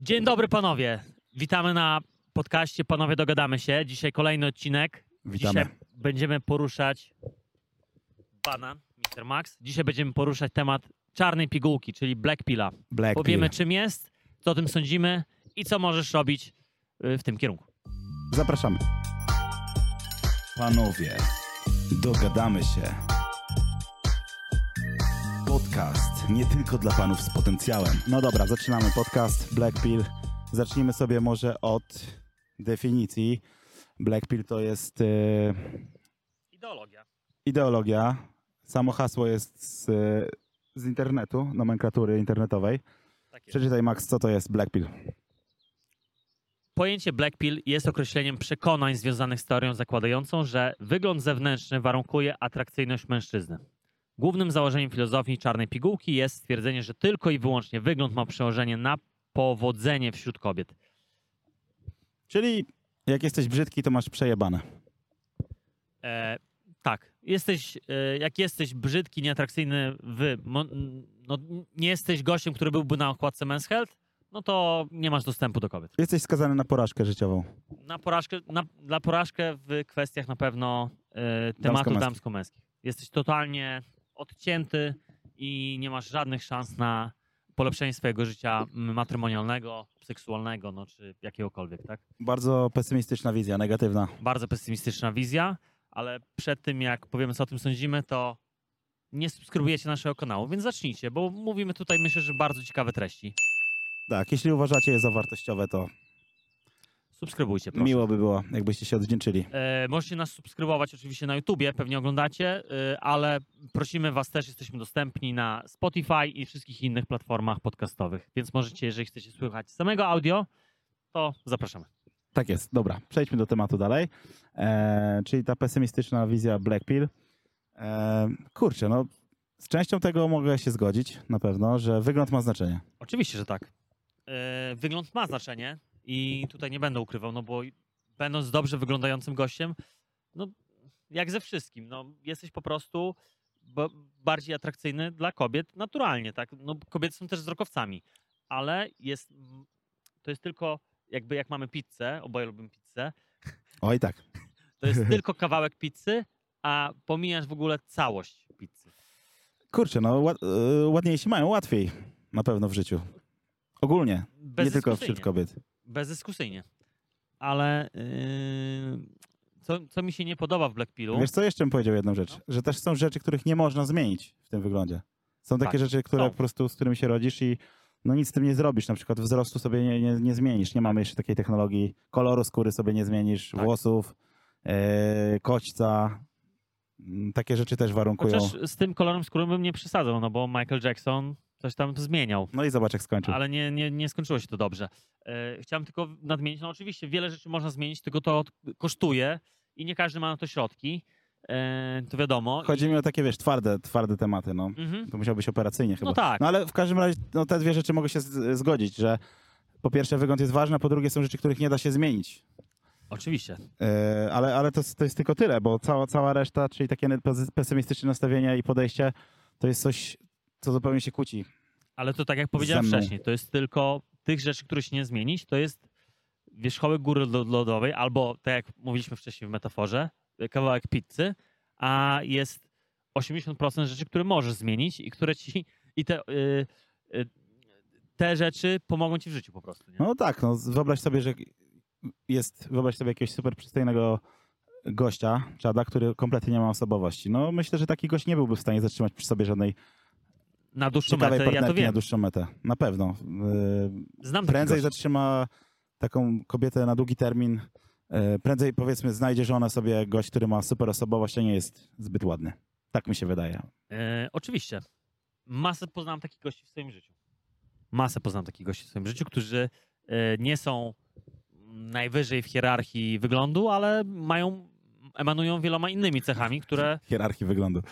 Dzień dobry panowie, witamy na podcaście Panowie Dogadamy się. Dzisiaj kolejny odcinek. Witamy. Dzisiaj będziemy poruszać banan, Mr. Max. Dzisiaj będziemy poruszać temat czarnej pigułki, czyli Black Pilla. Powiemy czym jest, co o tym sądzimy i co możesz robić w tym kierunku. Zapraszamy. Panowie, dogadamy się. Podcast nie tylko dla panów z potencjałem. No dobra, zaczynamy podcast Black Pill. Zacznijmy sobie może od definicji. Black Pill to jest Ideologia. Samo hasło jest z internetu, nomenklatury internetowej. Tak jest. Przeczytaj, Max, co to jest Black Pill. Pojęcie Black Pill jest określeniem przekonań związanych z teorią zakładającą, że wygląd zewnętrzny warunkuje atrakcyjność mężczyzny. Głównym założeniem filozofii czarnej pigułki jest stwierdzenie, że tylko i wyłącznie wygląd ma przełożenie na powodzenie wśród kobiet. Czyli jak jesteś brzydki, to masz przejebane. Tak. Jak jesteś brzydki, nieatrakcyjny, nie jesteś gościem, który byłby na okładce Men's Health, no to nie masz dostępu do kobiet. Jesteś skazany na porażkę życiową. Dla porażkę w kwestiach na pewno tematu damsko-męskich. Jesteś totalnie odcięty i nie masz żadnych szans na polepszenie swojego życia matrymonialnego, seksualnego, no czy jakiegokolwiek, tak? Bardzo pesymistyczna wizja, negatywna. Bardzo pesymistyczna wizja, ale przed tym jak powiemy co o tym sądzimy, to nie subskrybujecie naszego kanału, więc zacznijcie, bo mówimy tutaj, myślę, że bardzo ciekawe treści. Tak, jeśli uważacie je za wartościowe, to Subskrybujcie, proszę. miło by było, jakbyście się odwdzięczyli. Możecie nas subskrybować oczywiście na YouTubie, pewnie oglądacie, ale prosimy was też, jesteśmy dostępni na Spotify i wszystkich innych platformach podcastowych, więc możecie, jeżeli chcecie słychać samego audio, to zapraszamy. Tak jest, dobra, przejdźmy do tematu dalej. Czyli ta pesymistyczna wizja Black Pill. Kurczę, no z częścią tego mogę się zgodzić na pewno, że wygląd ma znaczenie. Oczywiście, że tak. Wygląd ma znaczenie i tutaj nie będę ukrywał, no bo będąc dobrze wyglądającym gościem, no jak ze wszystkim, no jesteś po prostu bardziej atrakcyjny dla kobiet naturalnie, tak? No kobiety są też wzrokowcami, ale to jest tylko jakby jak mamy pizzę, oboje lubimy pizzę, Oj tak. to jest tylko kawałek pizzy, a pomijasz w ogóle całość pizzy. Kurczę, no ładniejsi mają łatwiej na pewno w życiu. Ogólnie, nie tylko wśród kobiet. Bezdyskusyjnie. Ale co mi się nie podoba w Black Pillu... Wiesz co, jeszcze bym powiedział jedną rzecz, że też są rzeczy, których nie można zmienić w tym wyglądzie. Są takie rzeczy, które po prostu, z którymi się rodzisz i no nic z tym nie zrobisz. Na przykład wzrostu sobie nie zmienisz. Nie mamy jeszcze takiej technologii. Koloru skóry sobie nie zmienisz, włosów, koćca. Takie rzeczy też warunkują. Chociaż z tym kolorem skóry bym nie przesadzał, no bo Michael Jackson coś tam zmieniał. No i zobacz, jak skończył. Ale nie skończyło się to dobrze. Chciałem tylko nadmienić, no oczywiście wiele rzeczy można zmienić, tylko to kosztuje i nie każdy ma na to środki. To wiadomo. Chodzi mi o takie, wiesz, twarde tematy, no. To musiało być operacyjnie chyba. No tak. No ale w każdym razie no, te dwie rzeczy mogę się zgodzić, że po pierwsze wygląd jest ważny, a po drugie są rzeczy, których nie da się zmienić. Oczywiście. Ale to jest tylko tyle, bo cała reszta, czyli takie pesymistyczne nastawienia i podejście, to jest coś, co zupełnie się kłóci. Ale to tak jak powiedziałem wcześniej, to jest tylko tych rzeczy, które się nie zmienić, to jest wierzchołek góry lodowej, albo tak jak mówiliśmy wcześniej w metaforze, kawałek pizzy, a jest 80% rzeczy, które możesz zmienić i które ci te rzeczy pomogą ci w życiu po prostu. Nie? No tak, no wyobraź sobie, że wyobraź sobie jakiegoś super przystojnego gościa, czada, który kompletnie nie ma osobowości. No myślę, że taki gość nie byłby w stanie zatrzymać przy sobie żadnej na dłuższą ciekawej metę, ja to wiem. Na dłuższą metę. Na pewno. Znam prędzej zatrzyma taką kobietę na długi termin. Prędzej, powiedzmy, znajdzie żonę sobie gość, który ma super osobowość, a nie jest zbyt ładny. Tak mi się wydaje. Oczywiście. Poznałem takich gości w swoim życiu. Którzy nie są najwyżej w hierarchii wyglądu, ale emanują wieloma innymi cechami, które... Hierarchii wyglądu.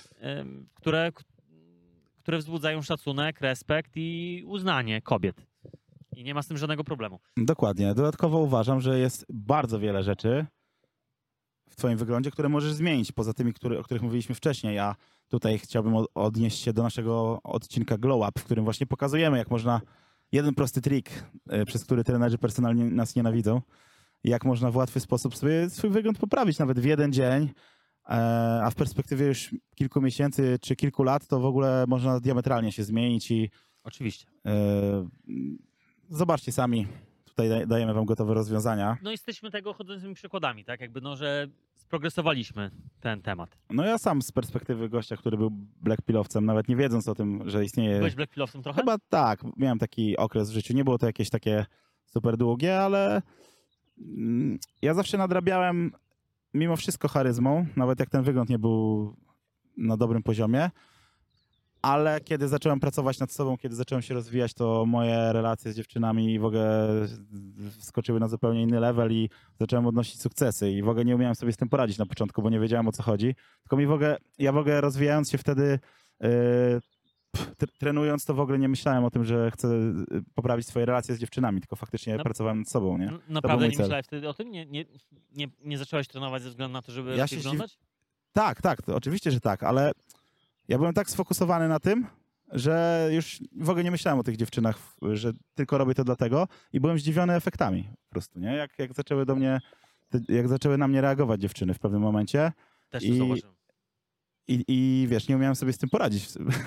Które wzbudzają szacunek, respekt i uznanie kobiet. I nie ma z tym żadnego problemu. Dokładnie. Dodatkowo uważam, że jest bardzo wiele rzeczy w twoim wyglądzie, które możesz zmienić, poza tymi, o których mówiliśmy wcześniej. A tutaj chciałbym odnieść się do naszego odcinka Glow Up, w którym właśnie pokazujemy, jak można jeden prosty trik, przez który trenerzy personalnie nas nienawidzą. Jak można w łatwy sposób sobie swój wygląd poprawić, nawet w jeden dzień, a w perspektywie już kilku miesięcy czy kilku lat, to w ogóle można diametralnie się zmienić i Oczywiście. zobaczcie sami. Tutaj dajemy wam gotowe rozwiązania. No jesteśmy tego chodzącymi przykładami, tak? Jakby, no, że sprogresowaliśmy ten temat. No ja sam z perspektywy gościa, który był blackpillowcem, nawet nie wiedząc o tym, że istnieje... Byłeś blackpillowcem trochę? Chyba tak, miałem taki okres w życiu. Nie było to jakieś takie super długie, ale ja zawsze nadrabiałem mimo wszystko charyzmą, nawet jak ten wygląd nie był na dobrym poziomie. Ale kiedy zacząłem pracować nad sobą, kiedy zacząłem się rozwijać, to moje relacje z dziewczynami w ogóle wskoczyły na zupełnie inny level i zacząłem odnosić sukcesy. I w ogóle nie umiałem sobie z tym poradzić na początku, bo nie wiedziałem, o co chodzi. Tylko ja w ogóle rozwijając się wtedy, trenując, to w ogóle nie myślałem o tym, że chcę poprawić swoje relacje z dziewczynami, tylko faktycznie pracowałem nad sobą, nie? Naprawdę mój nie cel. myślałeś wtedy o tym? Nie zacząłeś trenować ze względu na to, żeby Ja lepiej się wyglądać? Tak, to oczywiście, że tak, ale ja byłem tak sfokusowany na tym, że już w ogóle nie myślałem o tych dziewczynach, że tylko robię to dlatego i byłem zdziwiony efektami po prostu, nie? Jak zaczęły na mnie reagować dziewczyny w pewnym momencie Też to zauważyłem. i wiesz, nie umiałem sobie z tym poradzić.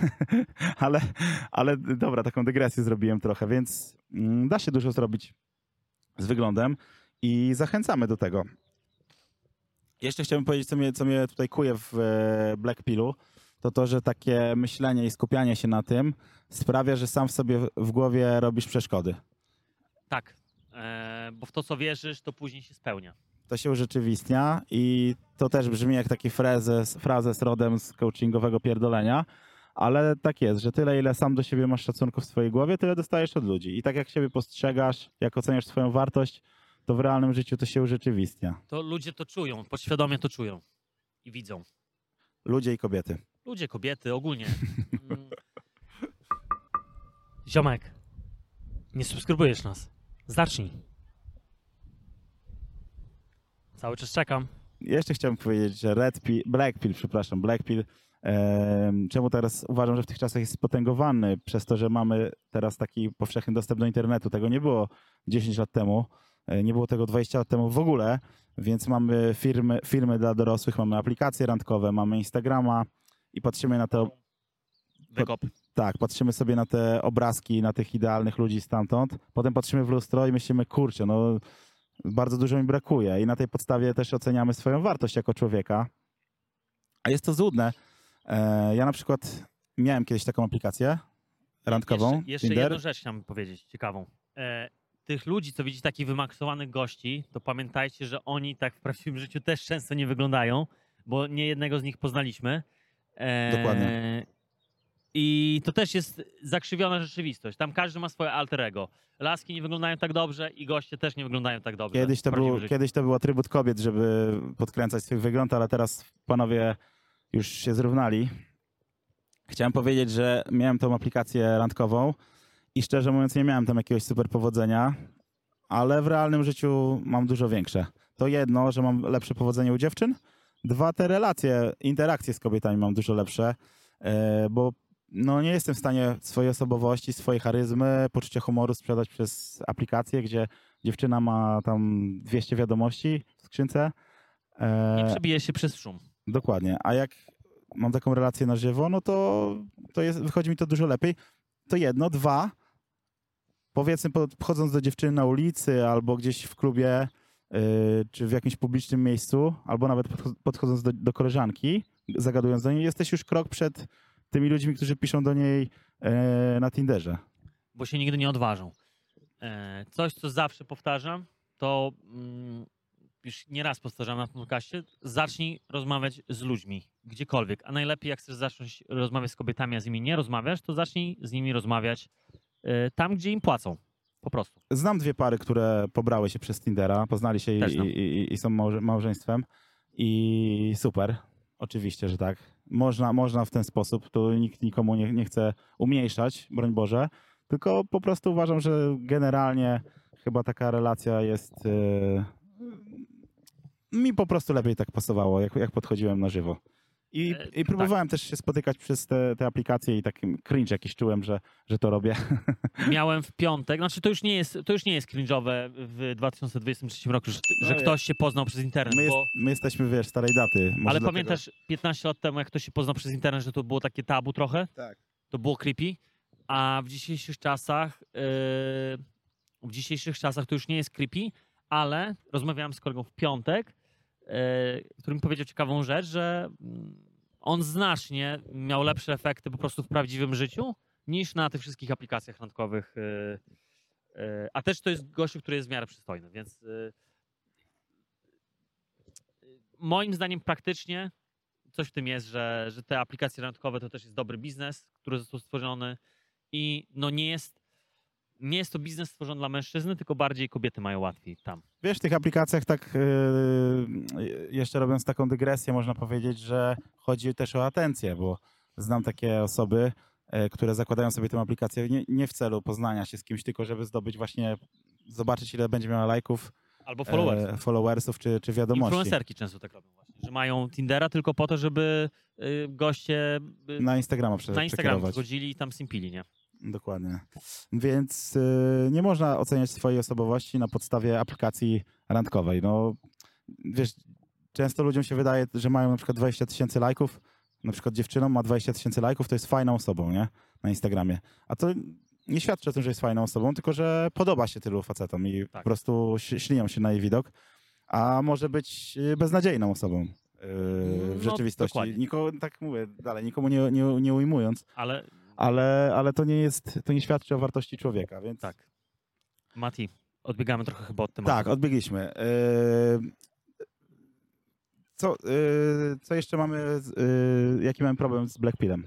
ale dobra, taką dygresję zrobiłem trochę, więc da się dużo zrobić z wyglądem i zachęcamy do tego. Jeszcze chciałbym powiedzieć, co mnie tutaj kuje w Blackpillu, to, że takie myślenie i skupianie się na tym sprawia, że sam w sobie w głowie robisz przeszkody. Tak, bo w to, co wierzysz, to później się spełnia. To się urzeczywistnia i to też brzmi jak taki frazes rodem z coachingowego pierdolenia, ale tak jest, że tyle, ile sam do siebie masz szacunku w swojej głowie, tyle dostajesz od ludzi. I tak jak siebie postrzegasz, jak oceniasz swoją wartość, to w realnym życiu to się urzeczywistnia. To ludzie to czują, podświadomie to czują i widzą. Ludzie i kobiety. Ludzie, kobiety, ogólnie. Ziomek, nie subskrybujesz nas. Zacznij. Cały czas czekam. Jeszcze chciałbym powiedzieć, że Blackpill, czemu teraz uważam, że w tych czasach jest spotęgowany przez to, że mamy teraz taki powszechny dostęp do internetu. Tego nie było 10 lat temu, nie było tego 20 lat temu w ogóle, więc mamy firmy dla dorosłych, mamy aplikacje randkowe, mamy Instagrama i patrzymy na to. Wykop. Tak, patrzymy sobie na te obrazki, na tych idealnych ludzi stamtąd. Potem patrzymy w lustro i myślimy, kurczę, no bardzo dużo mi brakuje. I na tej podstawie też oceniamy swoją wartość jako człowieka. A jest to złudne. Ja na przykład miałem kiedyś taką aplikację randkową. Jeszcze Tinder. jedną rzecz chciałem powiedzieć, ciekawą. Tych ludzi, co widzicie, takich wymaksowanych gości, to pamiętajcie, że oni tak w prawdziwym życiu też często nie wyglądają, bo nie jednego z nich poznaliśmy. Dokładnie. I to też jest zakrzywiona rzeczywistość. Tam każdy ma swoje alter ego. Laski nie wyglądają tak dobrze i goście też nie wyglądają tak dobrze. Kiedyś to był atrybut kobiet, żeby podkręcać swój wygląd, ale teraz panowie już się zrównali. Chciałem powiedzieć, że miałem tą aplikację randkową i szczerze mówiąc nie miałem tam jakiegoś super powodzenia, ale w realnym życiu mam dużo większe. To jedno, że mam lepsze powodzenie u dziewczyn. Dwa, te relacje, interakcje z kobietami mam dużo lepsze, bo no nie jestem w stanie swojej osobowości, swojej charyzmy, poczucia humoru sprzedać przez aplikację, gdzie dziewczyna ma tam 200 wiadomości w skrzynce. Nie przebije się przez szum. Dokładnie. A jak mam taką relację na żywo, no to wychodzi mi to dużo lepiej. To jedno. Dwa, powiedzmy podchodząc do dziewczyny na ulicy albo gdzieś w klubie czy w jakimś publicznym miejscu, albo nawet podchodząc do koleżanki, zagadując do niej, jesteś już krok przed tymi ludźmi, którzy piszą do niej na Tinderze. Bo się nigdy nie odważą. Coś, co zawsze powtarzam, to już nieraz powtarzam na tym podcaście, zacznij rozmawiać z ludźmi, gdziekolwiek. A najlepiej, jak chcesz zacząć rozmawiać z kobietami, a z nimi nie rozmawiasz, to zacznij z nimi rozmawiać tam, gdzie im płacą. Po prostu. Znam dwie pary, które pobrały się przez Tindera, poznali się i są małżeństwem. I super. Oczywiście, że tak. Można w ten sposób. Tu nikt nikomu nie chce umniejszać, broń Boże. Tylko po prostu uważam, że generalnie chyba taka relacja jest... mi po prostu lepiej tak pasowało, jak podchodziłem na żywo. I próbowałem też się spotykać przez te aplikacje i taki cringe jakiś czułem, że to robię. Miałem w piątek, znaczy to już nie jest cringe'owe w 2023 roku, że ktoś się poznał przez internet, My jesteśmy, wiesz, starej daty. Może ale dlatego... pamiętasz 15 lat temu, jak ktoś się poznał przez internet, że to było takie tabu trochę? Tak. To było creepy, a w dzisiejszych czasach to już nie jest creepy, ale rozmawiałem z kolegą w piątek, który mi powiedział ciekawą rzecz, że on znacznie miał lepsze efekty po prostu w prawdziwym życiu niż na tych wszystkich aplikacjach randkowych. A też to jest gościu, który jest w miarę przystojny, więc moim zdaniem praktycznie coś w tym jest, że te aplikacje randkowe to też jest dobry biznes, który został stworzony i no nie jest to biznes stworzony dla mężczyzny, tylko bardziej kobiety mają łatwiej tam. Wiesz, w tych aplikacjach tak jeszcze robiąc taką dygresję, można powiedzieć, że chodzi też o atencję, bo znam takie osoby, które zakładają sobie tę aplikację nie w celu poznania się z kimś, tylko żeby zdobyć właśnie, zobaczyć ile będzie miała lajków, Albo followersów czy wiadomości. Influencerki często tak robią właśnie, że mają Tindera tylko po to, żeby goście na Instagrama przychodzili i tam simpili, nie? Dokładnie. Więc nie można oceniać swojej osobowości na podstawie aplikacji randkowej. No, wiesz, często ludziom się wydaje, że mają na przykład 20 000 lajków, na przykład dziewczyną ma 20 000 lajków, to jest fajną osobą, nie? Na Instagramie. A to nie świadczy o tym, że jest fajną osobą, tylko że podoba się tylu facetom i po prostu ślinią się na jej widok, a może być beznadziejną osobą w rzeczywistości. Tak mówię dalej, nikomu nie ujmując. Ale to nie świadczy o wartości człowieka, więc... Tak. Mati, odbiegamy trochę chyba od tematu. Tak, odbiegliśmy. Co jeszcze mamy, jaki mamy problem z Blackpillem?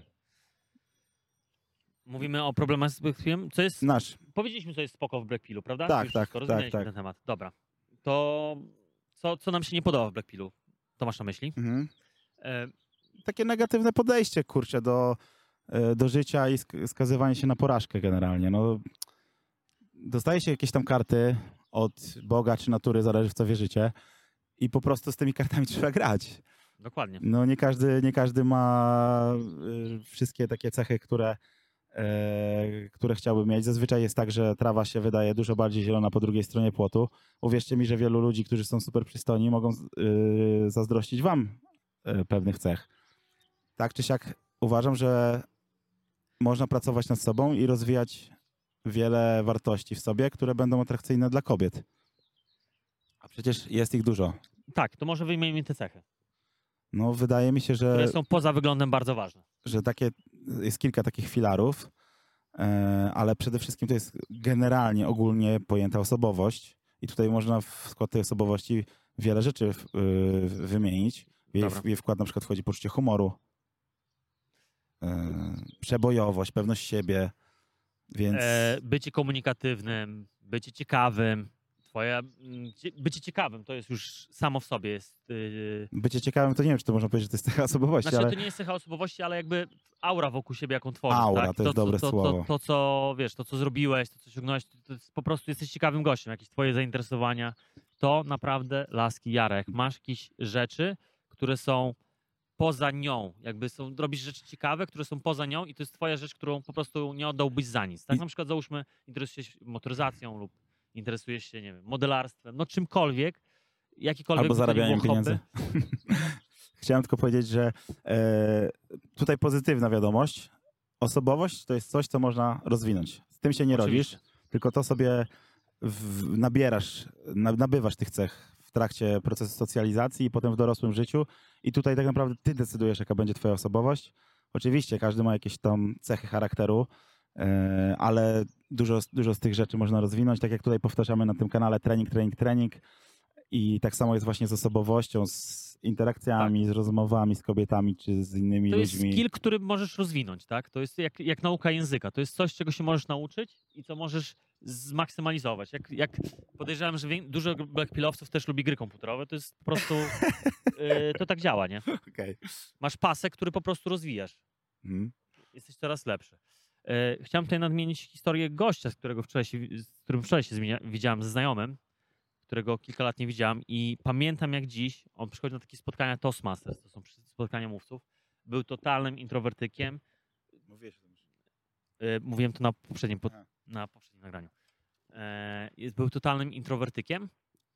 Mówimy o problemach z Blackpillem, co jest... Nasz. Powiedzieliśmy, co jest spoko w Blackpillu, prawda? Tak, tak. Rozumieliśmy ten temat. Dobra. To co nam się nie podoba w Blackpillu? To masz na myśli? Mhm. Takie negatywne podejście, kurczę, do życia i skazywanie się na porażkę generalnie. No, dostaje się jakieś tam karty od Boga czy natury, zależy w co wierzycie, i po prostu z tymi kartami trzeba grać. Dokładnie. No nie każdy ma wszystkie takie cechy, które chciałby mieć. Zazwyczaj jest tak, że trawa się wydaje dużo bardziej zielona po drugiej stronie płotu. Uwierzcie mi, że wielu ludzi, którzy są super przystojni, mogą zazdrościć wam pewnych cech. Tak czy siak uważam, że można pracować nad sobą i rozwijać wiele wartości w sobie, które będą atrakcyjne dla kobiet. A przecież jest ich dużo. Tak, to może wyjmijmy te cechy. No, wydaje mi się, że... Które są poza wyglądem bardzo ważne. Że jest kilka takich filarów, ale przede wszystkim to jest generalnie, ogólnie pojęta osobowość i tutaj można w skład tej osobowości wiele rzeczy wymienić. W jej wkład na przykład wchodzi poczucie humoru, przebojowość, pewność siebie, więc... Bycie komunikatywnym, bycie ciekawym. Bycie ciekawym to jest już samo w sobie jest... Bycie ciekawym to nie wiem, czy to można powiedzieć, że to jest cecha osobowości, znaczy, ale... to nie jest cecha osobowości, ale jakby aura wokół siebie, jaką tworzysz. Aura, tak? to jest dobre słowo. To, co wiesz, to, co zrobiłeś, to, co osiągnąłeś, to jest po prostu jesteś ciekawym gościem, jakieś twoje zainteresowania. To naprawdę, laski, Jarek, masz jakieś rzeczy, które są poza nią. Jakby robisz rzeczy ciekawe, które są poza nią i to jest twoja rzecz, którą po prostu nie oddałbyś za nic. Tak na przykład załóżmy, interesujesz się motoryzacją lub interesujesz się, nie wiem, modelarstwem, no czymkolwiek, jakikolwiek... Albo zarabianiem pieniędzy. Chciałem tylko powiedzieć, że tutaj pozytywna wiadomość. Osobowość to jest coś, co można rozwinąć. Z tym się nie rodzisz, tylko to sobie nabywasz tych cech w trakcie procesu socjalizacji i potem w dorosłym życiu. I tutaj tak naprawdę ty decydujesz, jaka będzie twoja osobowość. Oczywiście każdy ma jakieś tam cechy charakteru, ale dużo z tych rzeczy można rozwinąć. Tak jak tutaj powtarzamy na tym kanale trening. I tak samo jest właśnie z osobowością, z interakcjami, z rozmowami z kobietami czy z innymi ludźmi. To jest skill, który możesz rozwinąć, tak? To jest jak nauka języka. To jest coś, czego się możesz nauczyć i co możesz zmaksymalizować. Jak podejrzewam, że dużo blackpillowców też lubi gry komputerowe, to jest po prostu... to tak działa, nie? Okay. Masz pasek, który po prostu rozwijasz. Jesteś coraz lepszy. Chciałem tutaj nadmienić historię gościa, z którym wczoraj się widziałem ze znajomym, którego kilka lat nie widziałem i pamiętam jak dziś, on przychodzi na takie spotkania Toastmasters, to są spotkania mówców Był totalnym introwertykiem. Mówiłem to na poprzednim nagraniu. Był totalnym introwertykiem.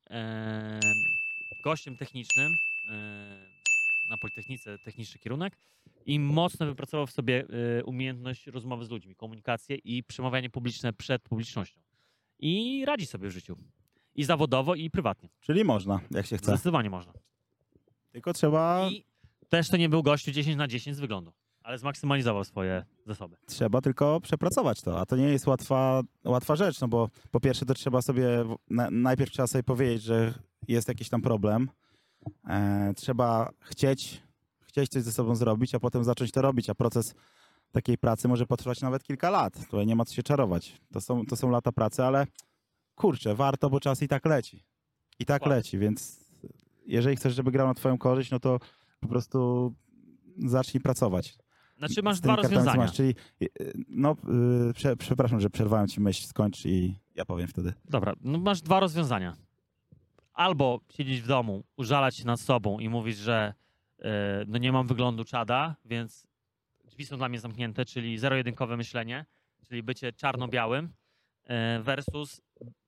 Gościem technicznym na Politechnice, techniczny kierunek i mocno wypracował w sobie umiejętność rozmowy z ludźmi, komunikację i przemawianie publiczne przed publicznością. I radzi sobie w życiu. I zawodowo, i prywatnie. Czyli można, jak się chce. Zdecydowanie można. Tylko trzeba... I też to nie był gościu 10/10 z wyglądu, ale zmaksymalizował swoje zasoby. Trzeba tylko przepracować to, a to nie jest łatwa rzecz, no bo po pierwsze to trzeba sobie, najpierw trzeba sobie powiedzieć, że jest jakiś tam problem. Trzeba chcieć coś ze sobą zrobić, a potem zacząć to robić, a proces takiej pracy może potrwać nawet kilka lat. Tutaj nie ma co się czarować. To są lata pracy, ale kurczę, warto, bo czas i tak leci. I tak Dokładnie. leci, więc jeżeli chcesz, żeby grał na twoją korzyść, no to po prostu zacznij pracować. Znaczy masz Z tymi dwa kartami, co rozwiązania. masz, czyli no, przepraszam, że przerwałem ci myśl, skończ i ja powiem wtedy. Dobra, no masz dwa rozwiązania. Albo siedzieć w domu, użalać się nad sobą i mówić, że no nie mam wyglądu czada, więc drzwi są dla mnie zamknięte, czyli zero-jedynkowe myślenie, czyli bycie czarno-białym versus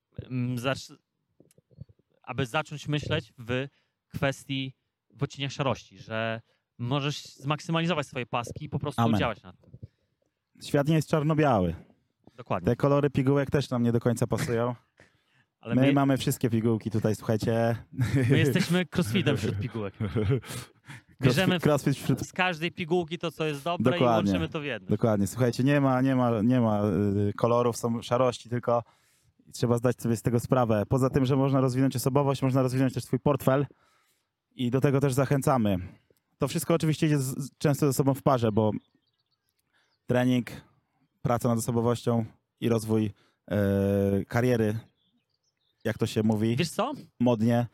aby zacząć myśleć w kwestii w odcieniach szarości, że możesz zmaksymalizować swoje paski i po prostu Amen. działać nad tym. Świat nie jest czarno-biały. Dokładnie. Te kolory pigułek też nam nie do końca pasują. Ale My mamy wszystkie pigułki tutaj, słuchajcie. my jesteśmy crossfitem wśród pigułek. Bierzemy Crossfit wśród... z każdej pigułki to, co jest dobre Dokładnie. i łączymy to w jedno. Dokładnie, słuchajcie, nie ma kolorów, są szarości, tylko trzeba zdać sobie z tego sprawę. Poza tym, że można rozwinąć osobowość, można rozwinąć też swój portfel i do tego też zachęcamy. To wszystko oczywiście idzie często ze sobą w parze, bo trening, praca nad osobowością i rozwój kariery, jak to się mówi Wiesz co? modnie,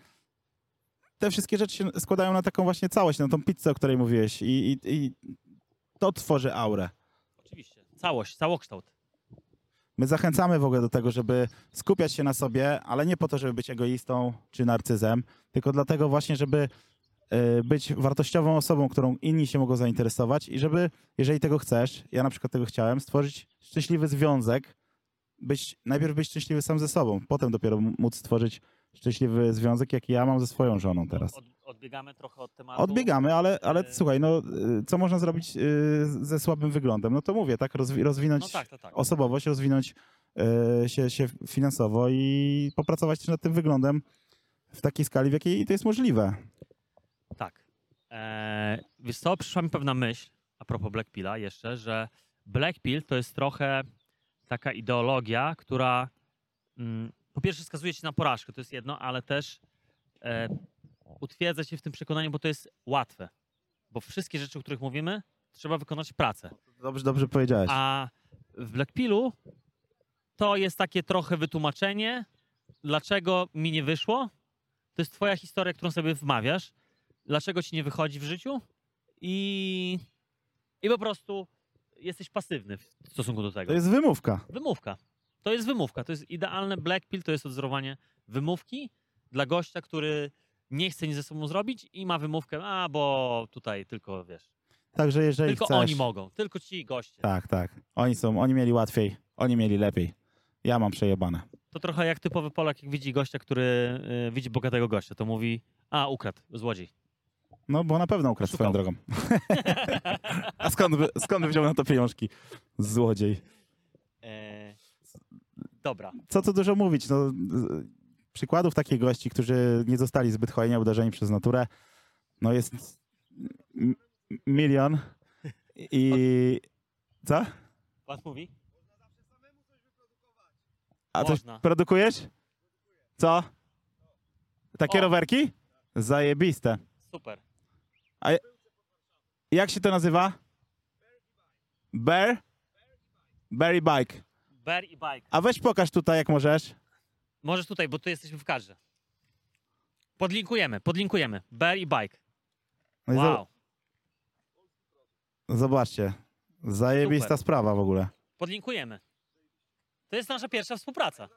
te wszystkie rzeczy się składają na taką właśnie całość, na tą pizzę, o której mówiłeś i to tworzy aurę. Oczywiście. Całokształt. My zachęcamy w ogóle do tego, żeby skupiać się na sobie, ale nie po to, żeby być egoistą czy narcyzem, tylko dlatego właśnie, żeby być wartościową osobą, którą inni się mogą zainteresować i żeby, jeżeli tego chcesz, ja na przykład tego chciałem, stworzyć szczęśliwy związek, najpierw być szczęśliwy sam ze sobą, potem dopiero móc stworzyć szczęśliwy związek, jaki ja mam ze swoją żoną teraz. Odbiegamy trochę od tematu. Odbiegamy, ale słuchaj, no co można zrobić ze słabym wyglądem? No to mówię, tak, rozwinąć No tak, to tak. osobowość, rozwinąć się finansowo i popracować też nad tym wyglądem w takiej skali, w jakiej to jest możliwe. Tak. Wiesz co, przyszła mi pewna myśl, a propos Blackpilla jeszcze, że Blackpill to jest trochę taka ideologia, która po pierwsze wskazuje ci na porażkę, to jest jedno, ale też utwierdza cię w tym przekonaniu, bo to jest łatwe. Bo wszystkie rzeczy, o których mówimy, trzeba wykonać pracę. Dobrze powiedziałeś. A w Blackpillu to jest takie trochę wytłumaczenie, dlaczego mi nie wyszło. To jest twoja historia, którą sobie wmawiasz. Dlaczego ci nie wychodzi w życiu i po prostu jesteś pasywny w stosunku do tego. To jest wymówka. Wymówka. To jest wymówka. To jest idealne Blackpill, to jest odzorowanie wymówki dla gościa, który nie chce nic ze sobą zrobić i ma wymówkę, bo tutaj tylko, wiesz, Także jeżeli tylko chcesz... oni mogą, tylko ci goście. Tak. Oni mieli łatwiej, oni mieli lepiej. Ja mam przejebane. To trochę jak typowy Polak, jak widzi gościa, który widzi bogatego gościa, to mówi, ukradł, złodziej. No, bo na pewno ukradł Szukał. swoją drogą. A skąd by wziął na to pieniążki? Złodziej. Dobra. Co tu dużo mówić, no, przykładów takich gości, którzy nie zostali zbyt hojnie uderzeni przez naturę, no jest milion i... Co? Pan mówi? A coś Można. produkujesz? Co? Takie O. rowerki? Zajebiste. Super. Jak się to nazywa? Berry Bike. Bear i bike. A weź pokaż tutaj, jak możesz. Możesz tutaj, bo tu jesteśmy w kadrze. Podlinkujemy. Bear i bike. No i Wow. Zobaczcie. Zajebista Super. sprawa w ogóle. Podlinkujemy. To jest nasza pierwsza współpraca.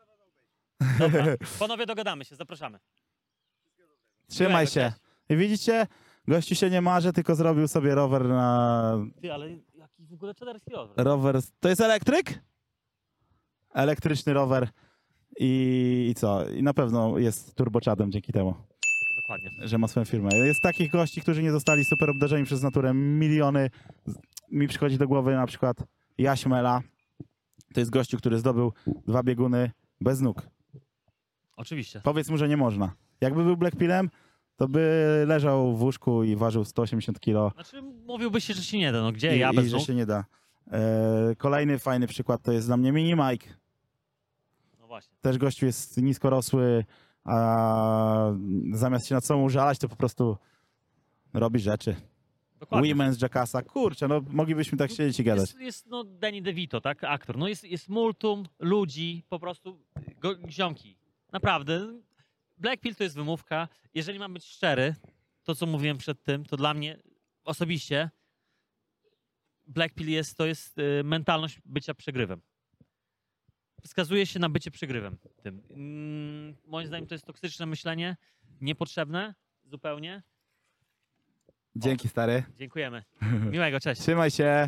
Dobra. Panowie, dogadamy się, zapraszamy. Trzymaj Miłego, się. cześć. I widzicie, Gościu się nie marzy, tylko zrobił sobie rower na... Ty, ale jaki w ogóle czaderski rower? Rower... To jest elektryk? Elektryczny rower i co? I na pewno jest turboczadem dzięki temu, Dokładnie. że ma swoją firmę. Jest takich gości, którzy nie zostali super obdarzeni przez naturę. Miliony. Mi przychodzi do głowy na przykład Jaś Mela. To jest gościu, który zdobył 2 bieguny bez nóg. Oczywiście. Powiedz mu, że nie można. Jakby był Blackpillem, to by leżał w łóżku i ważył 180 kilo. Znaczy mówiłbyś się, że się nie da. No gdzie I, ja i bez że nóg? się nie da. Kolejny fajny przykład to jest dla mnie Mini Mike. No właśnie. Też gościu jest niskorosły, a zamiast się nad sobą użalać, to po prostu robi rzeczy. Dokładnie. Women's Jackassa. Kurczę, no moglibyśmy tak siedzieć i gadać. Jest no Danny DeVito, tak? Aktor. No jest multum ludzi, po prostu ziomki. Naprawdę. Blackpill to jest wymówka. Jeżeli mam być szczery, to co mówiłem przed tym, to dla mnie osobiście Blackpill to jest mentalność bycia przegrywem. Wskazuje się na bycie przegrywem tym. Moim zdaniem to jest toksyczne myślenie, niepotrzebne zupełnie. Dzięki, stary. Dziękujemy. Miłego, cześć. Trzymaj się.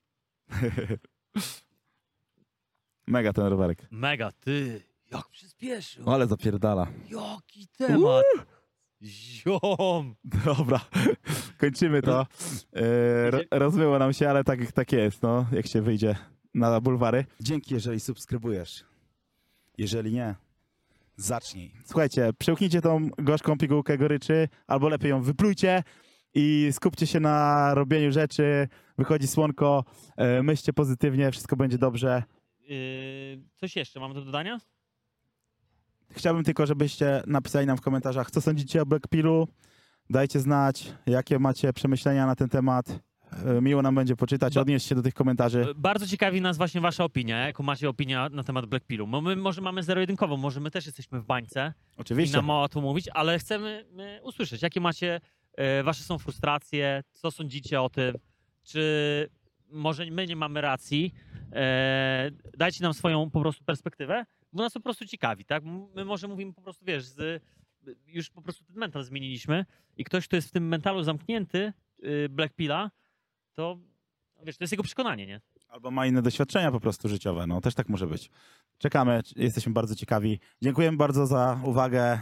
Mega ten rowerek. Mega, ty, jak przyspieszył. Ale zapierdala. Jaki temat. Ziom. Dobra, kończymy to. Rozmyło nam się, ale tak jest, no, jak się wyjdzie na bulwary. Dzięki, jeżeli subskrybujesz. Jeżeli nie, zacznij. Słuchajcie, przełknijcie tą gorzką pigułkę goryczy, albo lepiej ją wyplujcie i skupcie się na robieniu rzeczy. Wychodzi słonko, myślcie pozytywnie, wszystko będzie dobrze. Coś jeszcze mamy do dodania? Chciałbym tylko, żebyście napisali nam w komentarzach, co sądzicie o Blackpillu. Dajcie znać, jakie macie przemyślenia na ten temat. Miło nam będzie poczytać, odnieść się do tych komentarzy. Bardzo ciekawi nas właśnie wasza opinia. Jaką macie opinię na temat Blackpillu? Bo my może mamy zero-jedynkową, może my też jesteśmy w bańce i Oczywiście. nam o tym mówić, ale chcemy usłyszeć, jakie macie, wasze są frustracje, co sądzicie o tym, czy może my nie mamy racji. Dajcie nam swoją po prostu perspektywę, bo nas to po prostu ciekawi, tak? My może mówimy po prostu, wiesz, już po prostu ten mental zmieniliśmy i ktoś, kto jest w tym mentalu zamknięty, Blackpilla, to wiesz, to jest jego przekonanie, nie? Albo ma inne doświadczenia po prostu życiowe, no też tak może być. Czekamy, jesteśmy bardzo ciekawi. Dziękujemy bardzo za uwagę.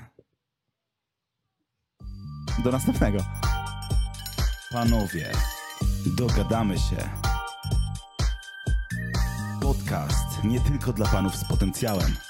Do następnego. Panowie, dogadamy się. Podcast nie tylko dla panów z potencjałem.